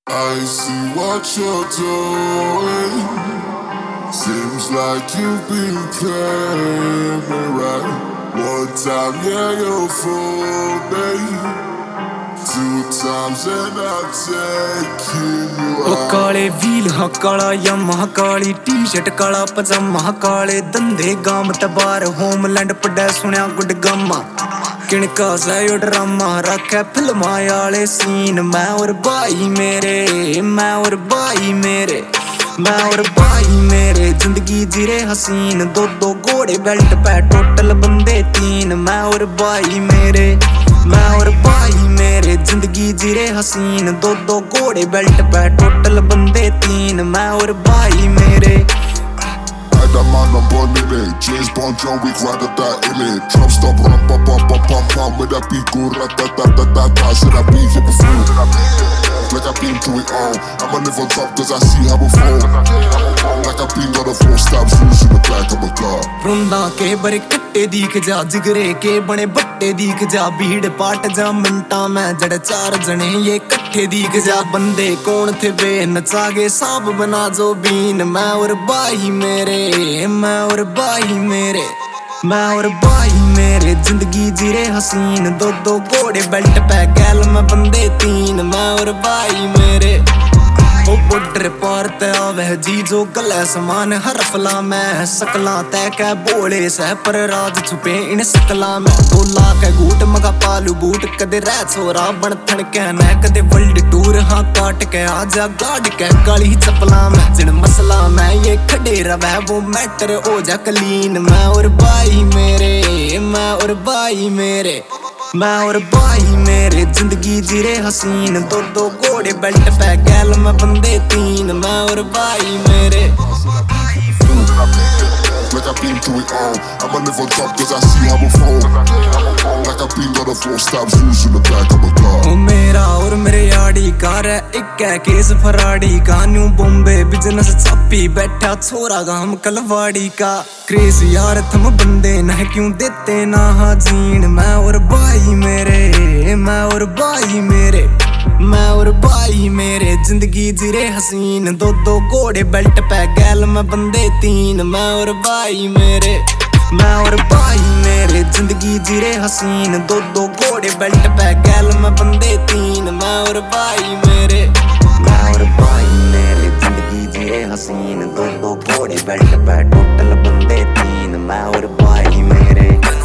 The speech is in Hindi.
I see what you're doing. Seems like you've been playing me right. One time, yeah, you're for me. Two times, and I'm taking you out. काले व्हील हाँ काला यामाहा काली टी-शर्ट काला पजामा काले धंधे गाम टबार होमलैंड पड़े सुनिया गुड गामा किनका सयो ड्रामा रखे फिल्मा आले सीन मैं और भाई मेरे जिंदगी जीरे हसीन दो घोड़े बेल्ट पे टोटल बंदे तीन मैं और भाई मेरे जिंदगी जीरे हसीन दो घोड़े बेल्ट पे टोटल बंदे तीन मैं और भाई मेरे That man I'm born in it. James Bond, John Wick, rather that in it. Trump stop, rum, pam, with that beat, go, rat-ta-ta-ta-ta. Should I be here before? Like I've been through it all. I'ma live on top cause I see how it fall. Like I've been on the 4 stabs, loose in the back of my car. रुंदा के बड़े कट्टे दीख जा जिगरे के बने बट्टे दीख जा भीड़ पाट जा मिंटा में जड़े 4 जने ये कट्ठे दीख जा बंदे कौन थे वे नचागे साब बना जो बीन मैं और भाई मेरे जिंदगी जीरे हसीन दो घोड़े बेल्ट पे गैल में बंदे तीन मैं और भाई मेरे ओ बॉर्डर पार ते आवे जी जो गले समान हरफला में सकला तय के बोले सह पर राज छुपे इन सकला में 2 लाख गूट मगा पालू बूट कदे रह छोरा बन थन के न कदे वर्ल्ड टूर हाँ काट के आजा गाड़ के काली चपला में जिन मसला में ये खड़े रवे वो मैटर हो जा क्लीन मैं और भाई मेरे जिंदगी जीरे हसीन दो घोड़े बेल्ट पे गैल में बंदे तीन मैं और भाई मेरे Like I've been through it all. I'ma live on top cause I see how it fall. Like I've been on the 4 stabs, loose in the back of my car. ओ मेरा और मेरे याड़ी कार है एक है केस फराड़ी का न्यू बॉम्बे बिजनेस छापी बैठा छोरा गाम कलवाड़ी का क्रेज यार थम बंदे न क्यों देते ना हाजीन मैं और भाई मेरे जिंदगी जीरे हसीन दो घोड़े बेल्ट पे गैल में बंदे तीन मैं और भाई मेरे जिंदगी जीरे हसीन दो घोड़े बेल्ट पे गैल में बंदे तीन मैं और भाई मेरे जिंदगी जीरे हसीन दो घोड़े बेल्ट पे टोटल बंदे तीन मैं और भाई मेरे